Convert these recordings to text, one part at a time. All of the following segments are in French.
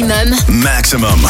Maximum. Maximum.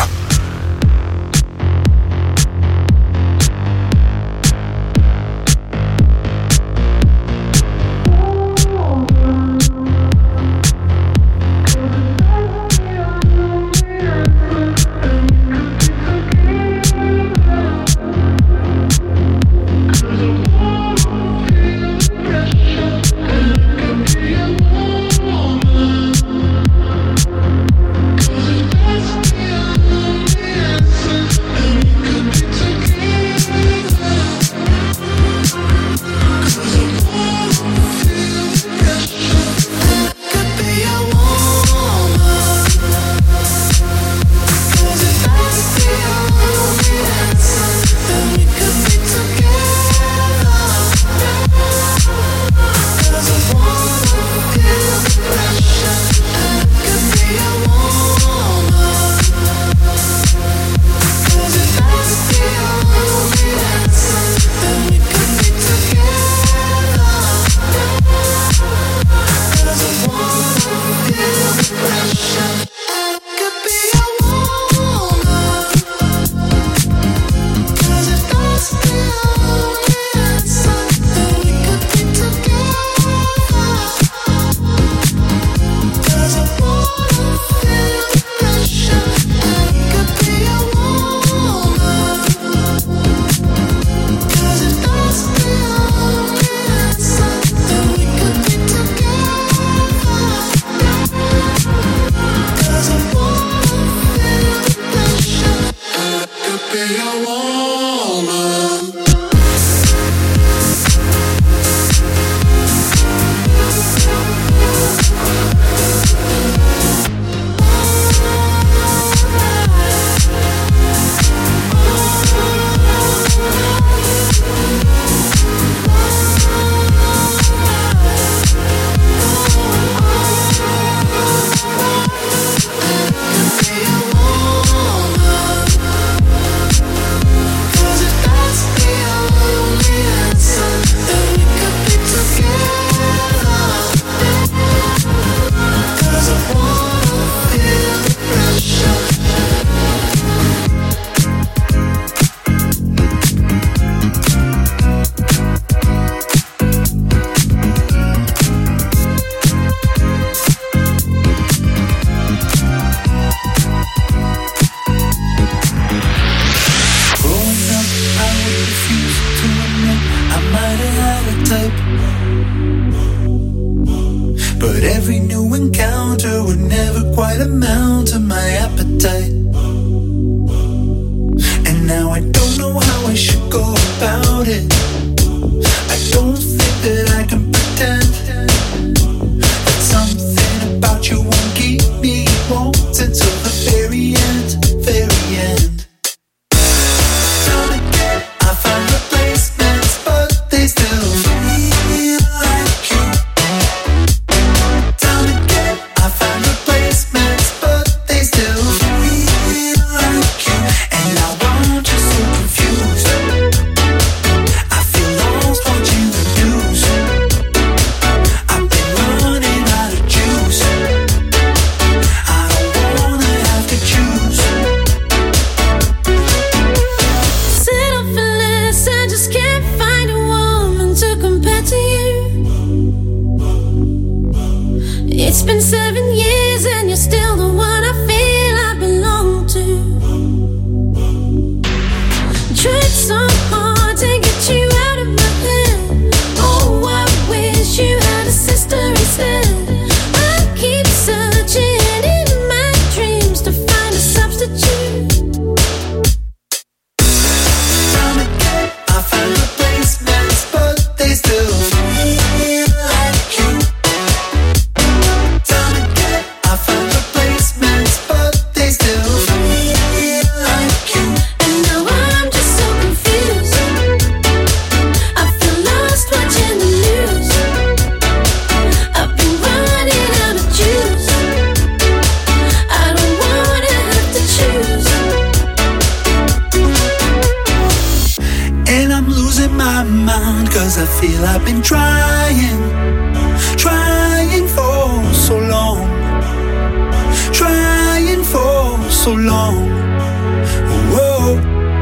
trying for so long, trying for so long. Whoa.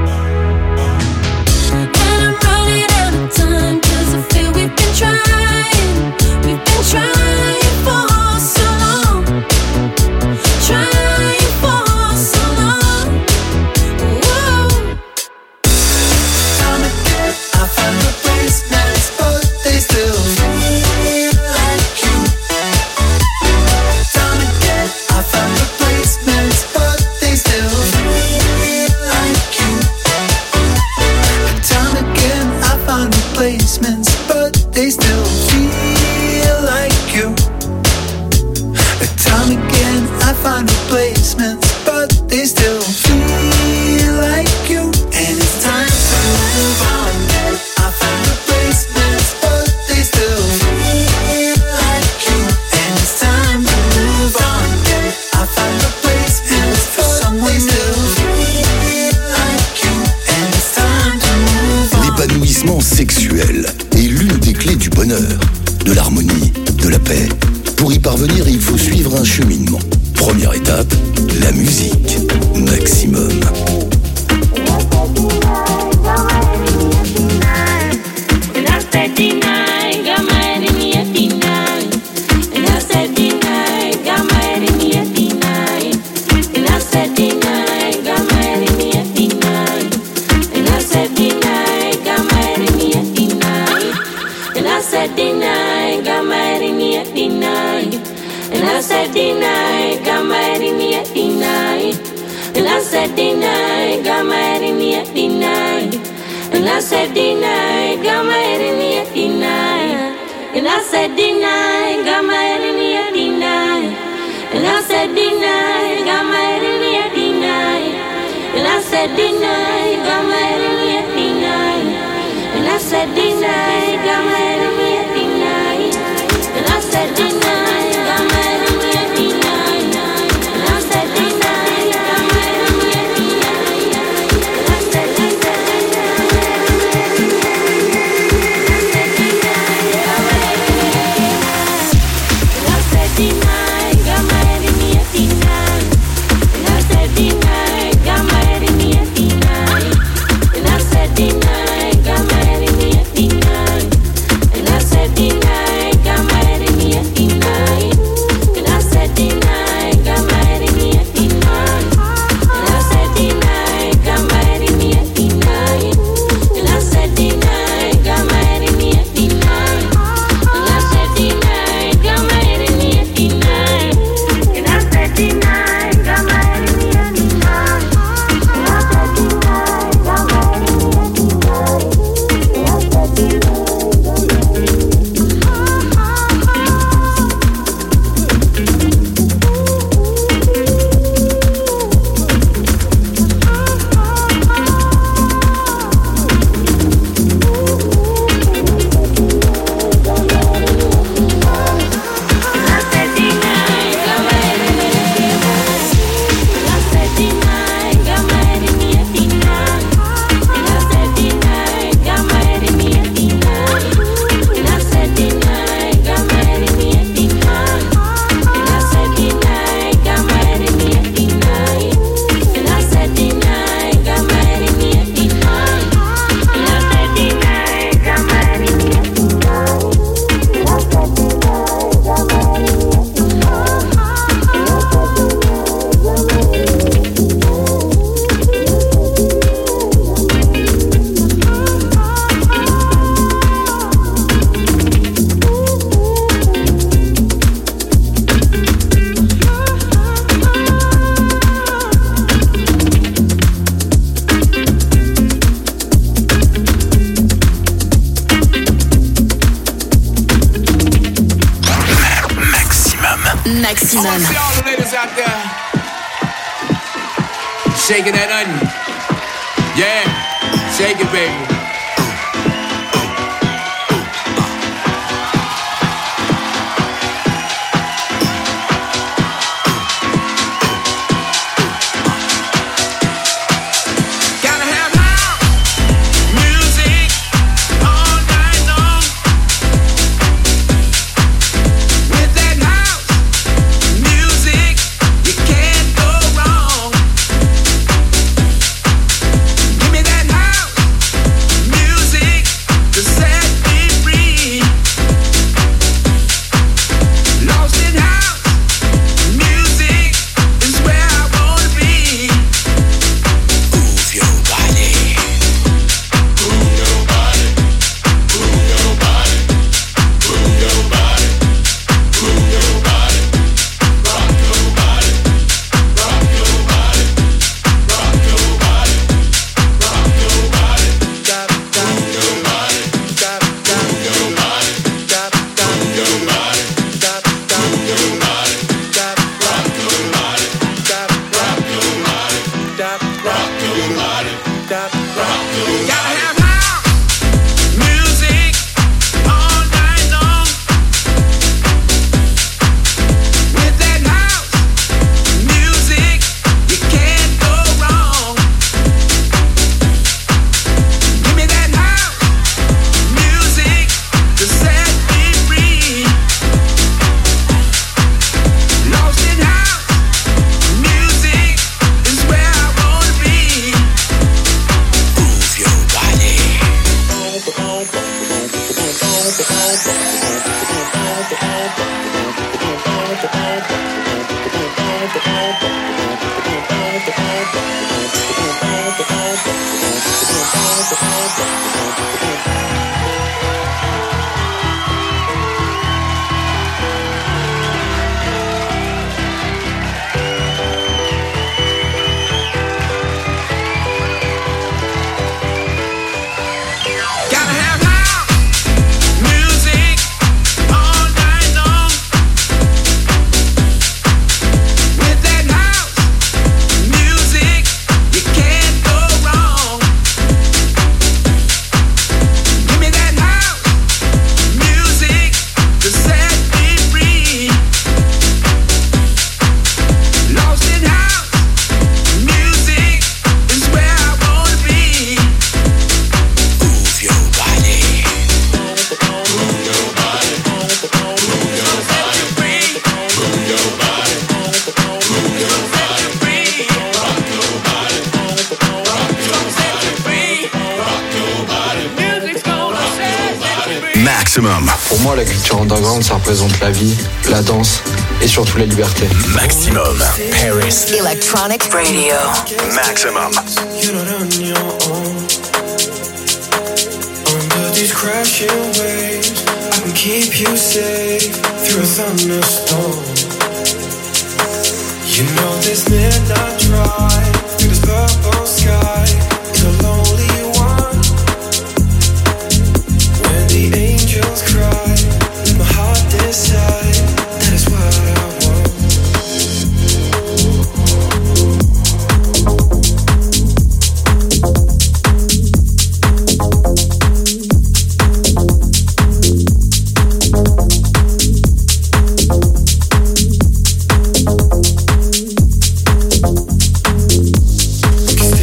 And I'm running out of time, 'cause I feel we've been trying for so long. Trying for so long. Whoa. Time again, I find replacements, but they still feel like you. Time again, I find replacements, but they still feel like you. Time again, I find replacements, but they still feel like you. Time again, I find replacements, but they still feel like you. And it's time to move on. I find replacements, but they still feel like you. And it's time to move on. I find replacements, but they still feel like you. And it's time to move on. L'épanouissement sexuel est l'une des clés du bonheur, de l'harmonie, de la paix. Pour y parvenir, il faut suivre un cheminement. Première étape, la musique. Maximum. And I said deny, got mad at me at deny. And I said deny, got mad at me at deny. And I said deny, got mad at me at deny. And I said deny, got mad at me at deny. And I said deny, got mad at me at deny. And I said deny, got mad at me at deny. And I said deny, got mad at me at deny. And I said deny. Maximum. I want to see all the ladies out there shaking that onion. Yeah, shake it, baby. Maximum. Pour moi, la culture underground, ça représente la vie, la danse et surtout la liberté. Maximum. Paris. Electronic Radio. Maximum. You're not on your own. Under these crashing waves, I can keep you safe through a thunderstorm. You know this midnight drive through this purple sky is a lonely one. When the angels cry, let my heart decide that is what I want. Cause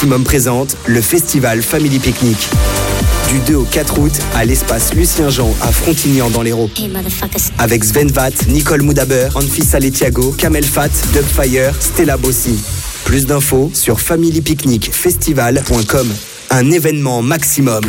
Maximum présente le festival Family Picnic. Du 2 au 4 août à l'espace Lucien Jean à Frontignan dans l'Hérault. Avec Sven Vath, Nicole Moudaber, Anfisa Letiago, Kamel Fat, Dubfire, Stella Bossi. Plus d'infos sur familypicnicfestival.com. Un événement maximum.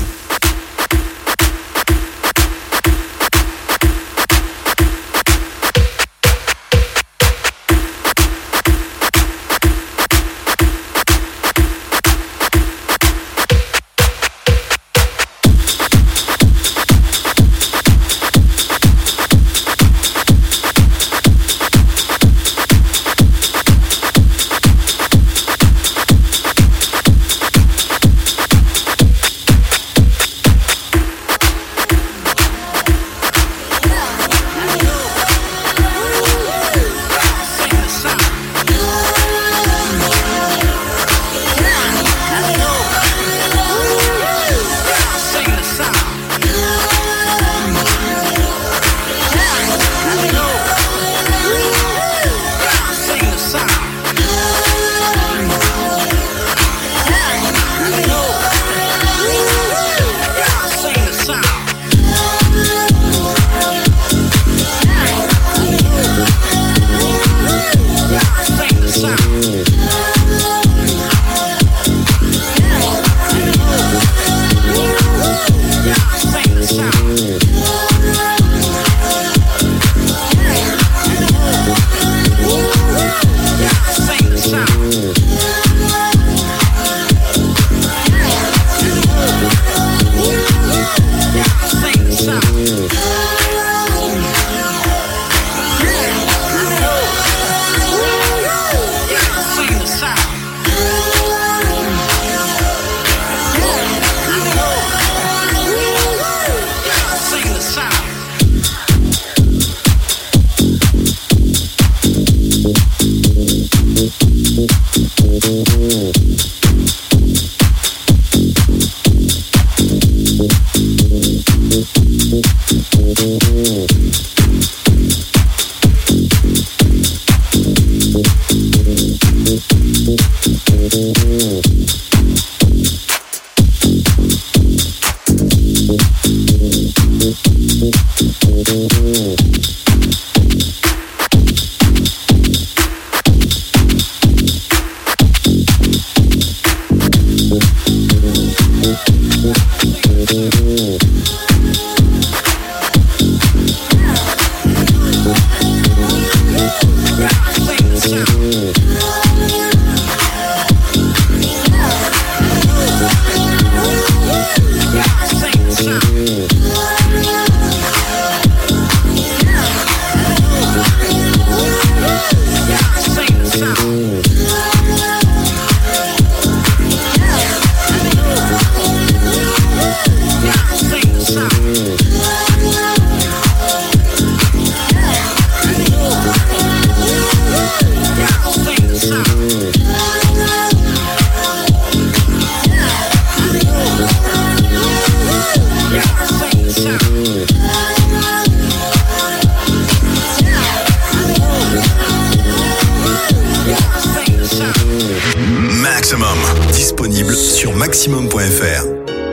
Disponible sur maximum.fr.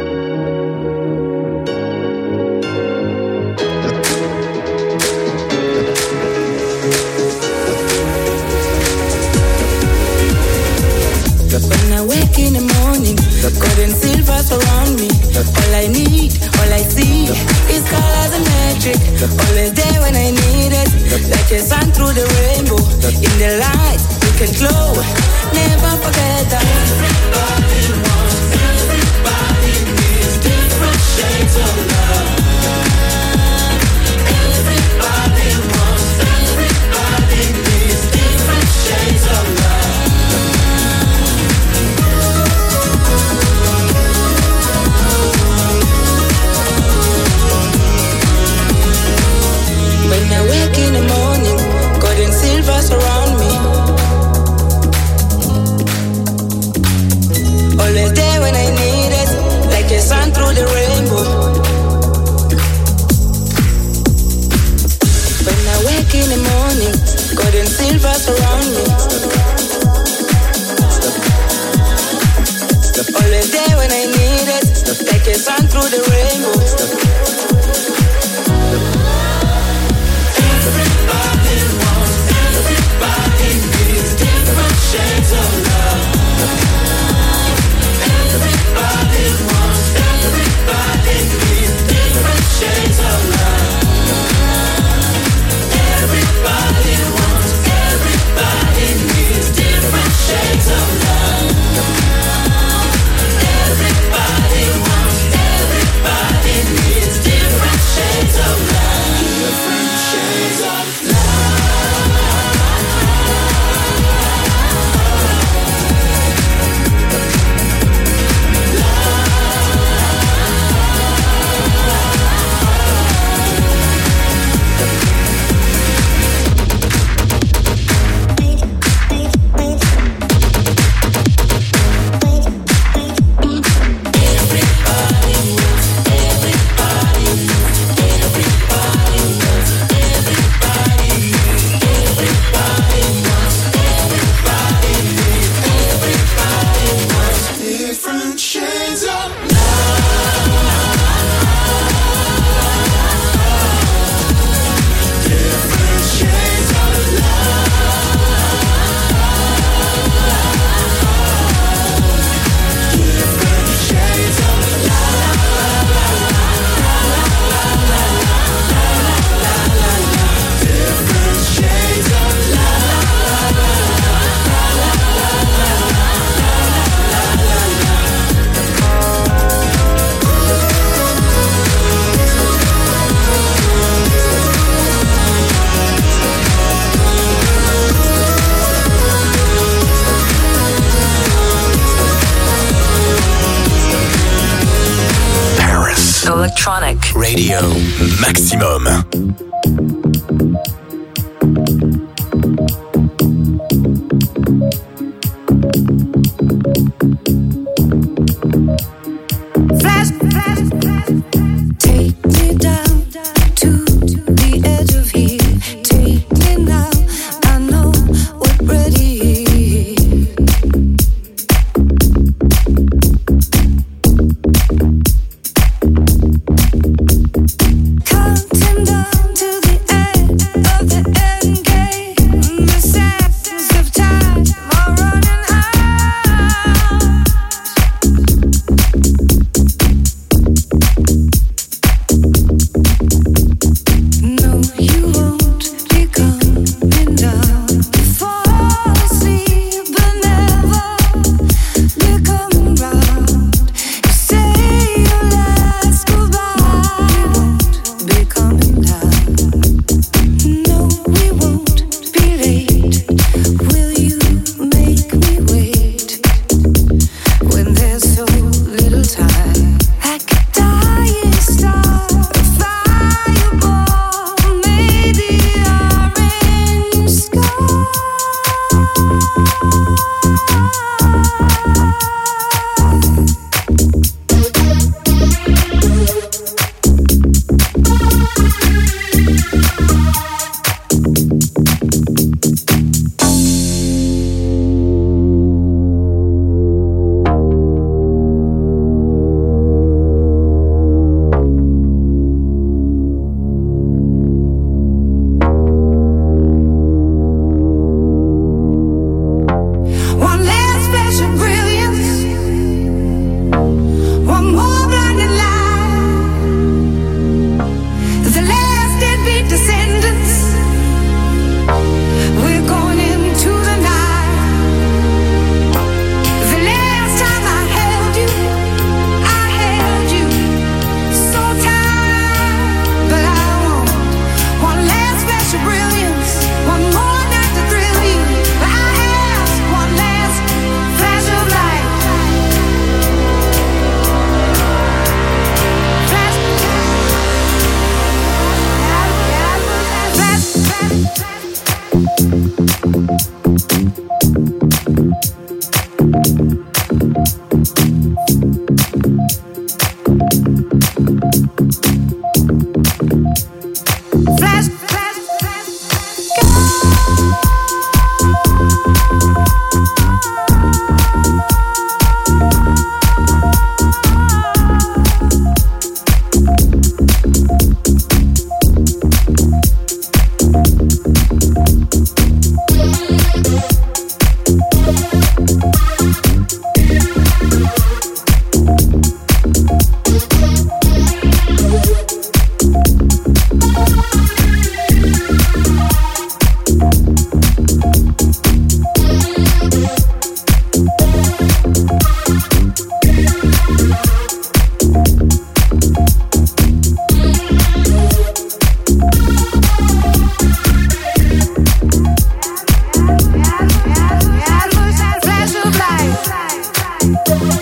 When I wake in the morning, gold and silver surround me. All I need, all I see is colors and magic. Always there when I need it, like a sun through the rainbow. In the light, you can glow. Never forget that. Everybody wants, everybody always there when I need it, like a sun through the rainbow. Everybody wants, everybody needs different shades of love. Everybody wants, everybody needs different shades of love. Everybody wants, everybody needs different shades of love. Everybody wants, everybody needs different shades of love. Different shades of Electronic Radio Maximum.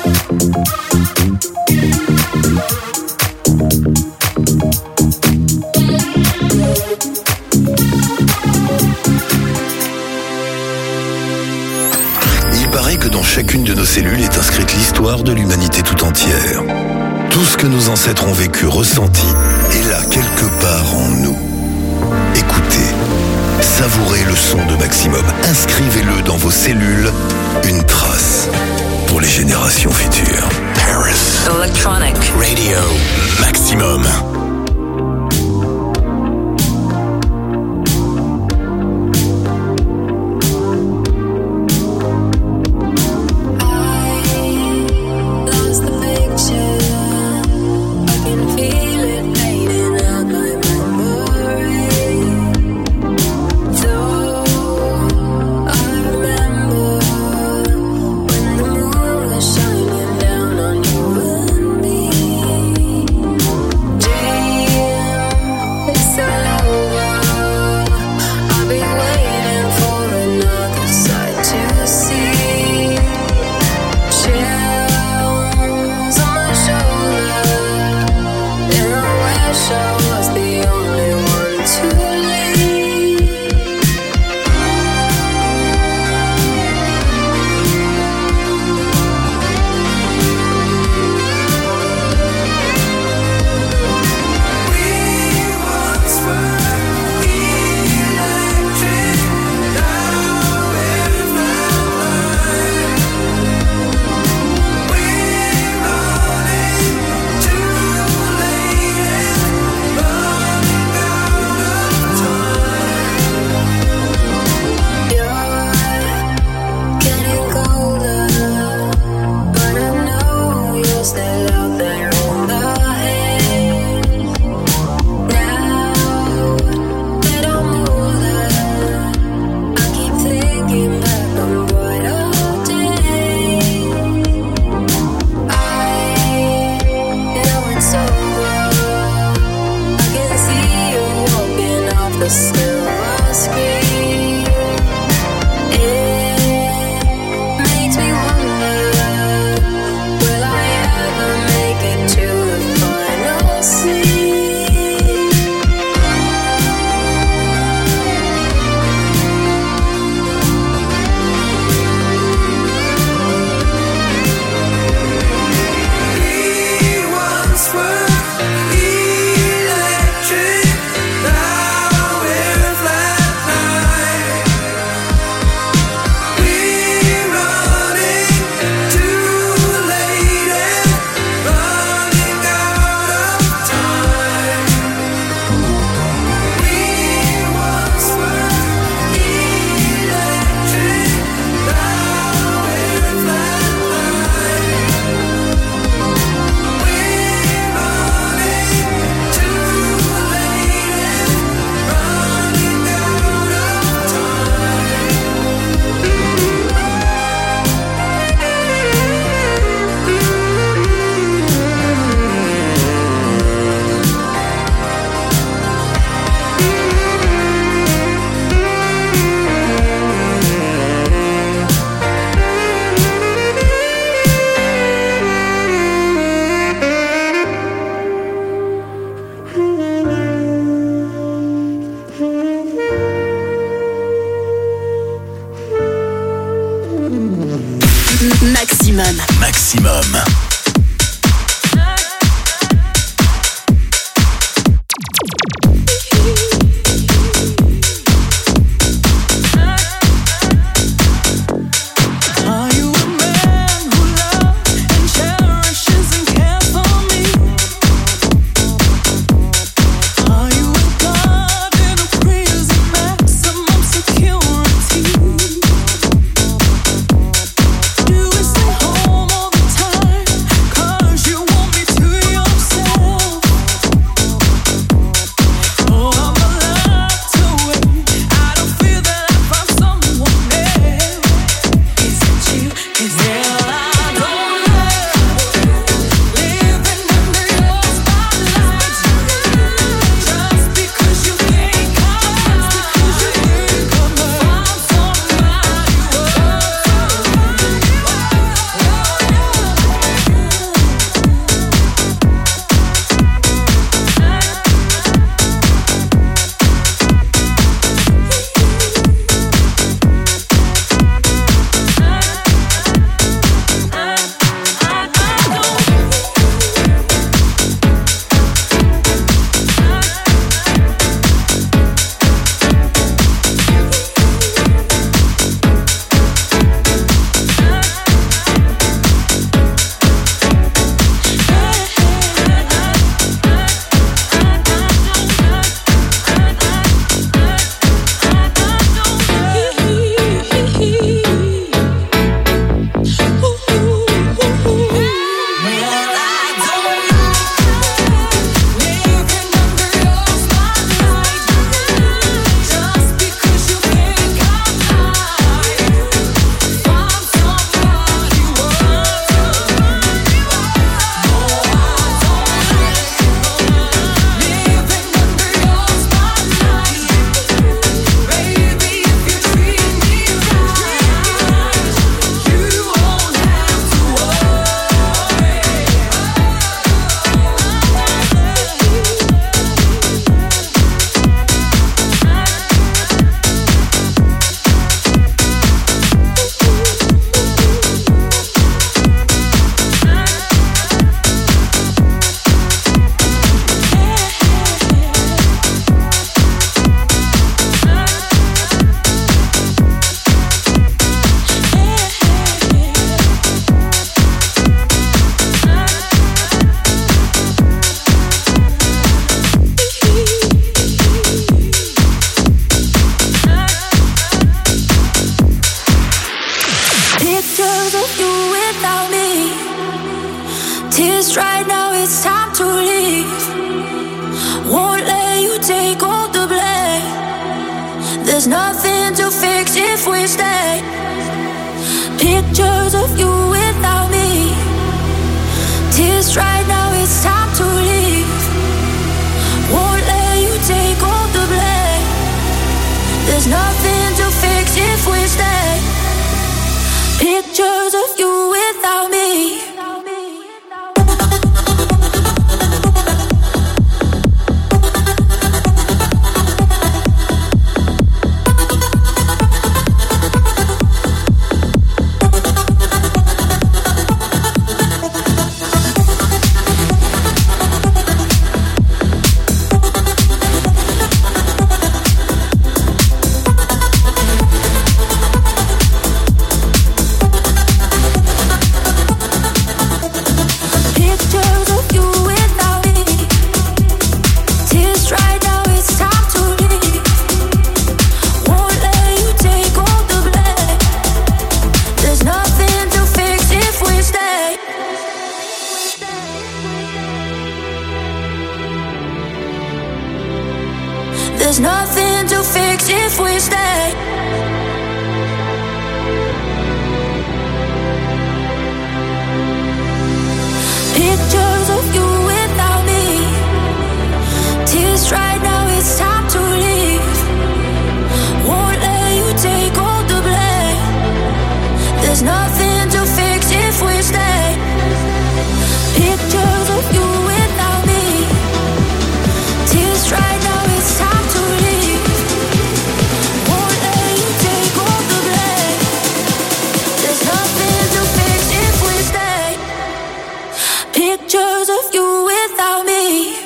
Il paraît que dans chacune de nos cellules est inscrite l'histoire de l'humanité tout entière. Tout ce que nos ancêtres ont vécu, ressenti, est là quelque part en nous. Écoutez, savourez le son de Maximum. Inscrivez-le dans vos cellules. Une trace pour les générations futures. Paris Electronic Radio Maximum. Maximum. Do we stay home all the time? Tears right now, it's time to leave. Won't let you take all the blame. There's nothing to fix if we stay. Pictures of you without me. Tears right now, it's time to leave. Won't let you take all the blame. There's nothing to fix if we stay. Pictures of you without me. There's nothing to fix if we stay. Pictures of you without me. Tears right now, it's time to leave. Won't let you take all the blame. There's nothing to fix if we stay. Pictures of you without me. Tears right now, it's time to leave. Won't let you take all the blame. There's nothing to fix if we stay. Pictures of you without me.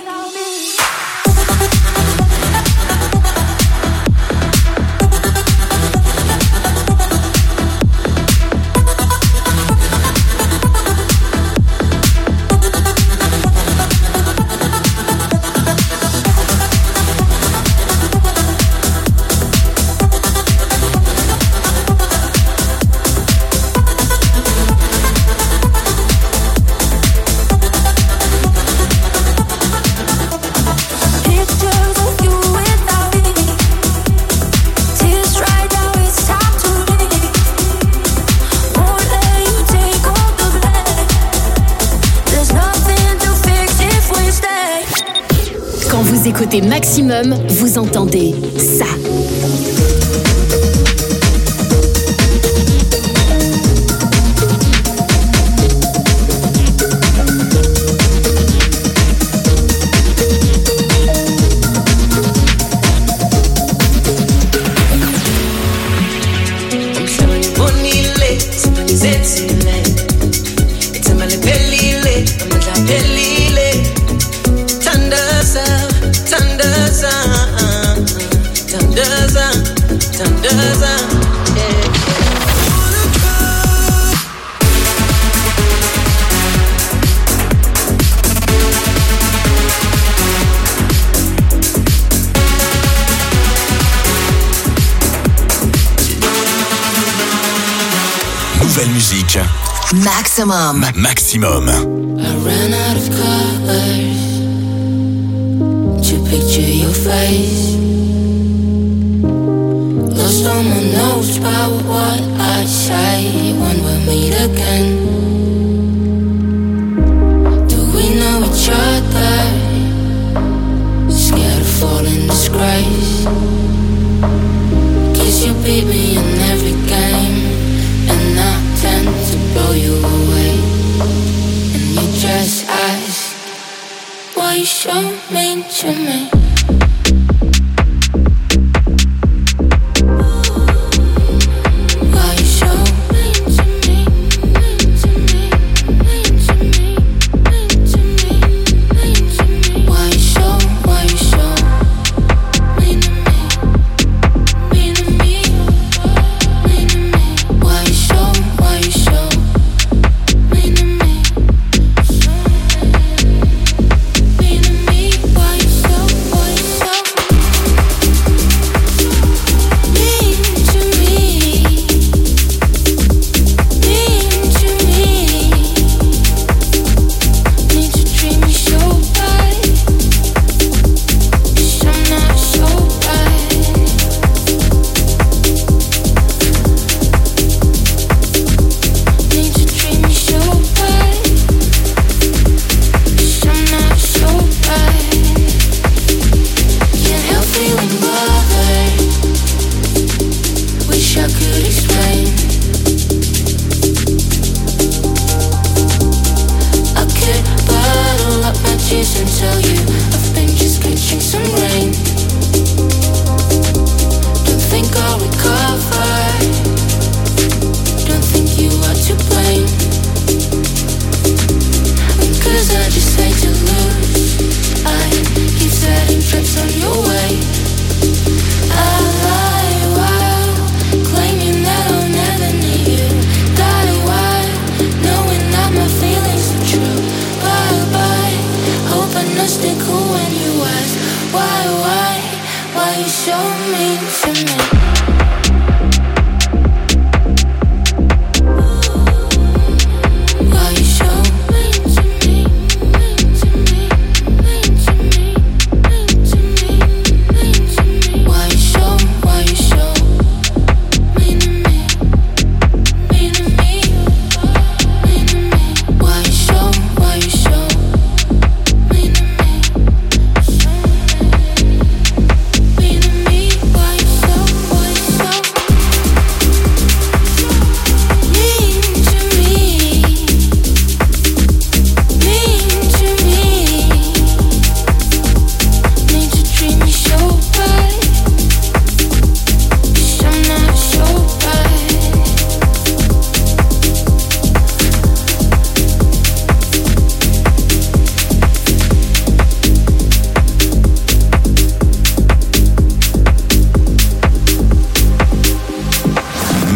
Vous écoutez Maximum, vous entendez ça. Nouvelle musique. Maximum. Maximum. I ran out of colors to picture your face. Lost all my notes about what I say when we meet again. Do we know each other? Scared of falling disgrace. Kiss you, baby, in every game. And I tend to blow you away. And you just ask, why you so mean to me? Why you so mean to me? Mean to me, mean to me, mean to me, mean to me. Why you so mean to me? Mean to me, mean to me. Why you so mean to me? Mean to me, why you so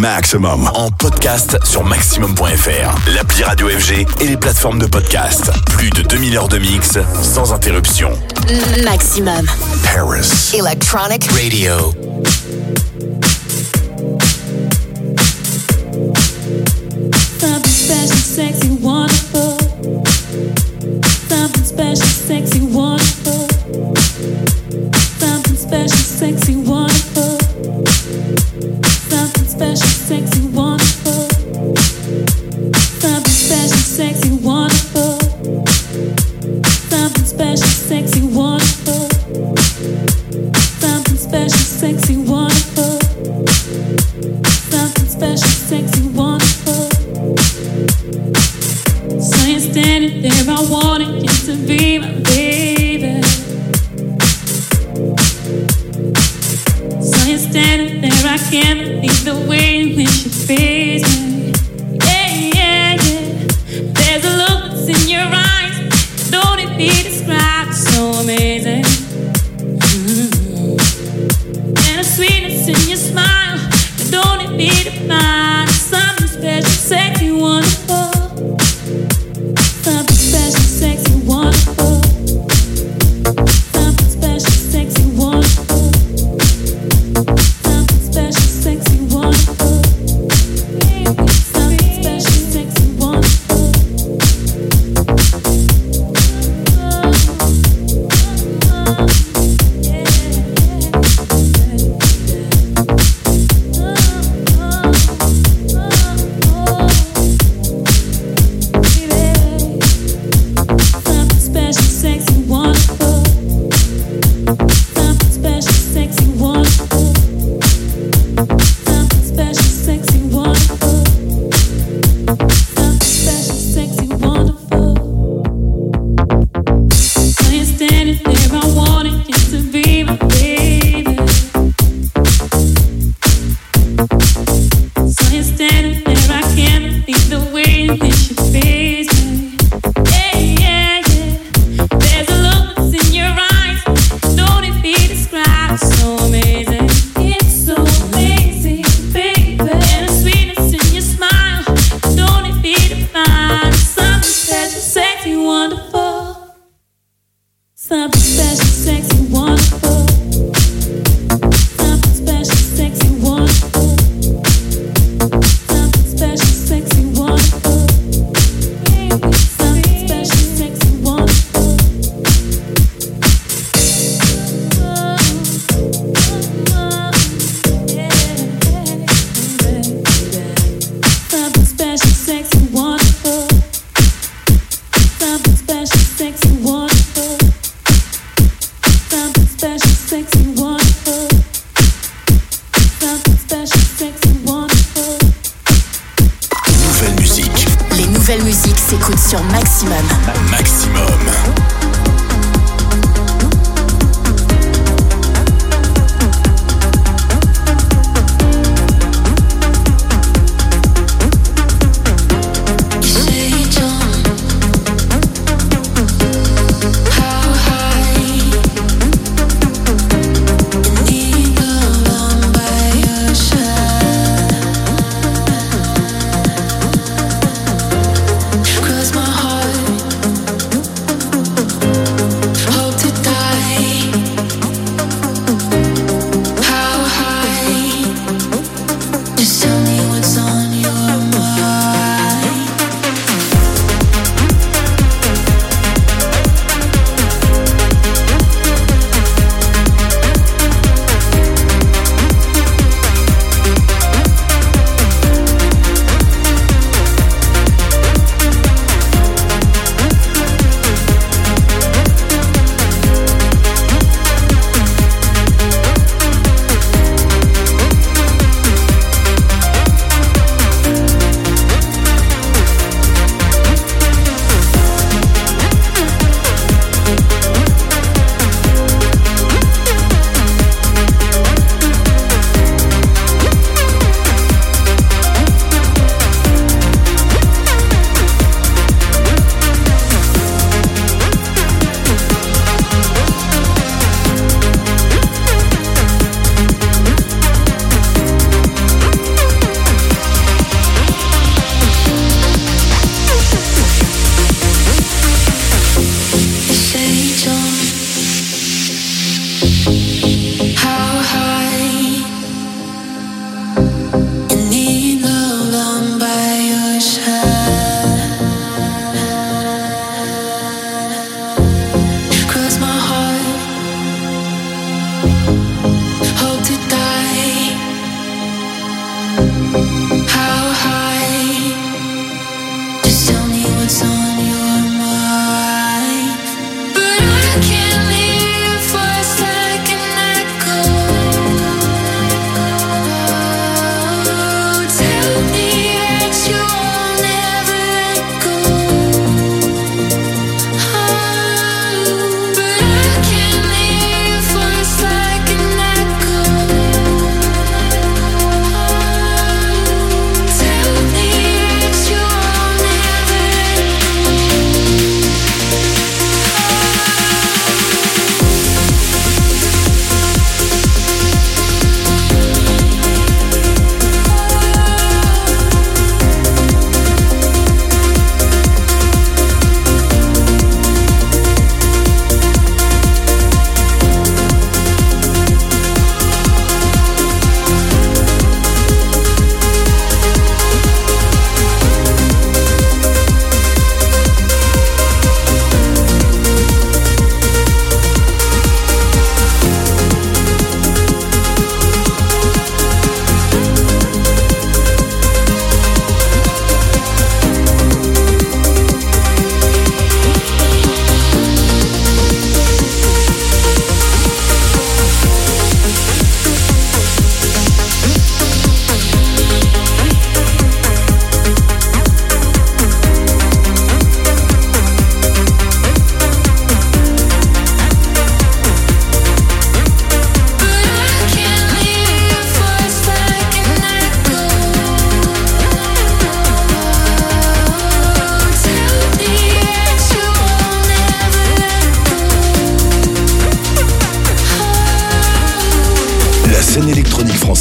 Maximum en podcast sur maximum.fr, l'appli Radio FG et les plateformes de podcast. Plus de 2000 heures de mix sans interruption. Maximum. Paris. Electronic Radio. Something special, sexy, wonderful. Something special, sexy, wonderful. Something special, sexy, wonderful. Something special, sexy, wonderful. Something special, sexy, wonderful. Something special, sexy, wonderful. Something special, sexy, wonderful. Something special, sexy, wonderful. So you're standing there, I wanted you to be my baby. So you're standing there, I can't believe the way in which you face me. Yeah, yeah, yeah. There's a look that's in your eyes, don't it be described, so amazing. And a sweetness in your smile, don't it be defined, something special, sexy, wonderful. Something special, sexy, wonderful. Something special, sexy, wonderful. Something special, sexy, wonderful. Something special, sexy, wonderful. Something special, sexy, wonderful. Something special, sexy, wonderful. Something special, sexy, wonderful. Something special, sexy, wonderful. So you're standing there, I wanted you to be my baby. So you're standing there, I can't believe the way in which you face me. Yeah, yeah, yeah. There's a look that's in your eyes, don't it be described, so amazing. It's so amazing, baby. And a sweetness in your smile, don't it be defined, something special, sexy, wonderful. Something special, sexy, wonderful. Something special, sexy, wonderful. Something special, sexy, wonderful. Something special, sexy, wonderful. Something special, sexy, wonderful. Something special, sexy, wonderful. Something special, sexy, wonderful. Something special, sexy, wonderful. Nouvelle musique. Les nouvelles musiques s'écoutent sur Maximum. Maximum. Cross my heart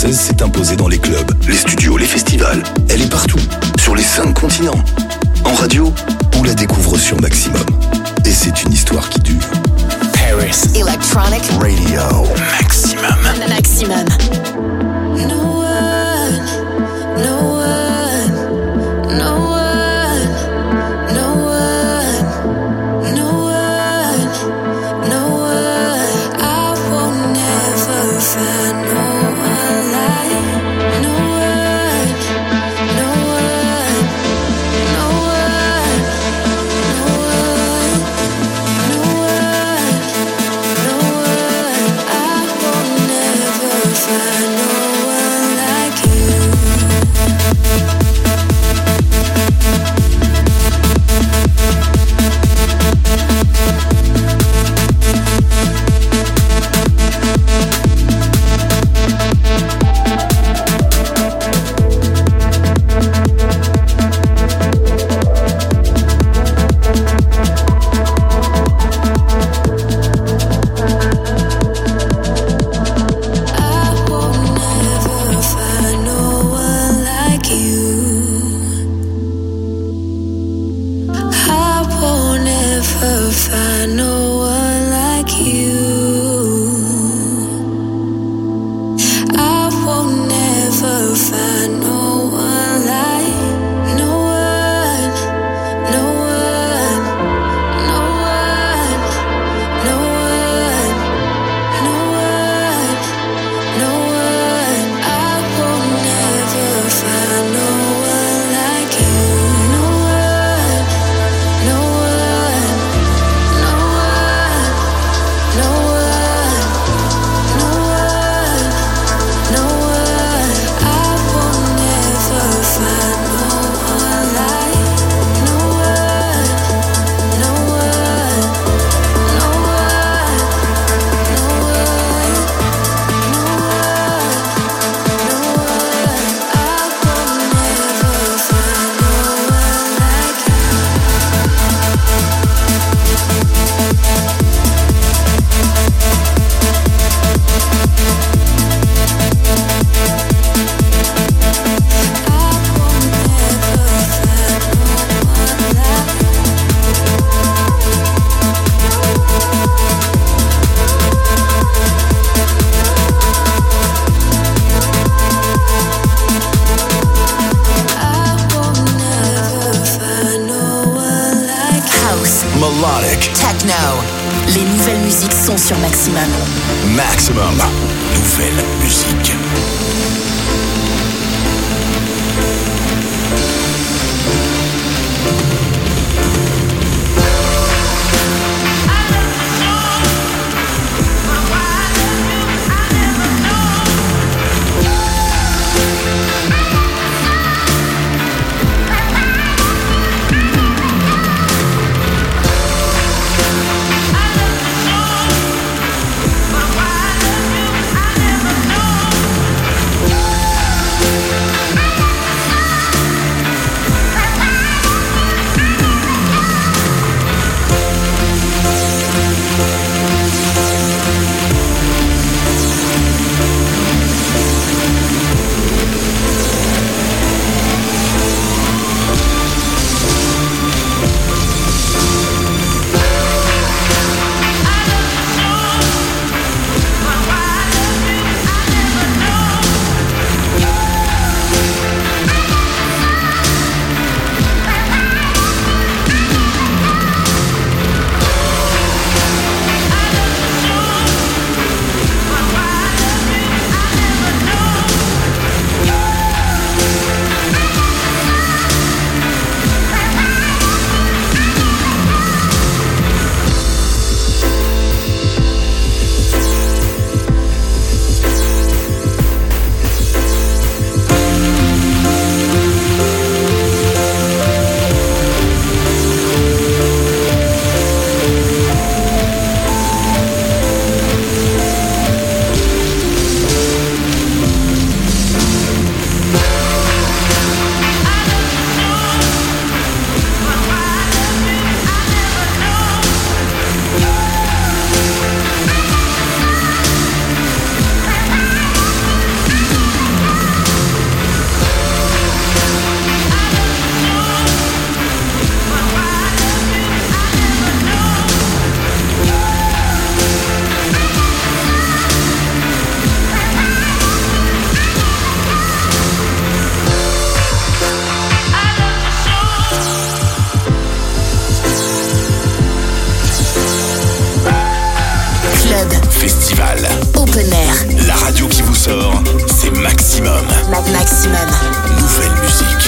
française s'est imposée dans les clubs, les studios, les festivals. Elle est partout, sur les 5 continents. En radio, on la découvre sur Maximum. Et c'est une histoire qui dure. Paris Electronic Radio. Maximum. Maximum. No one, no one, no one, no one, no one, no one. I will never find no one like no one, no one, no one, no one, no one, no one. I will never find no one like you. Les nouvelles musiques sont sur Maximum. Maximum. Nouvelle musique. festival. Open air. La radio qui vous sort, c'est Maximum. Maximum. Nouvelle musique.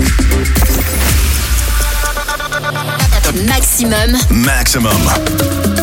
Maximum.